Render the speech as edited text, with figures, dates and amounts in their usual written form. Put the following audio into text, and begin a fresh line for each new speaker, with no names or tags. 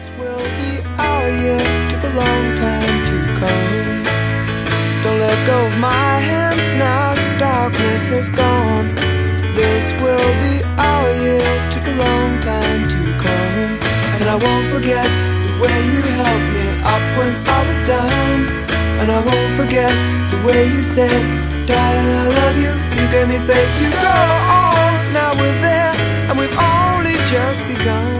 This will be our year, took a long time to come. Don't let go of my hand now, the darkness has gone. This will be our year, took a long time to come. And I won't forget the way you helped me up when I was down. And I won't forget the way you said, darling, I love you. You gave me faith to go on. Now we're there, and we've only just begun.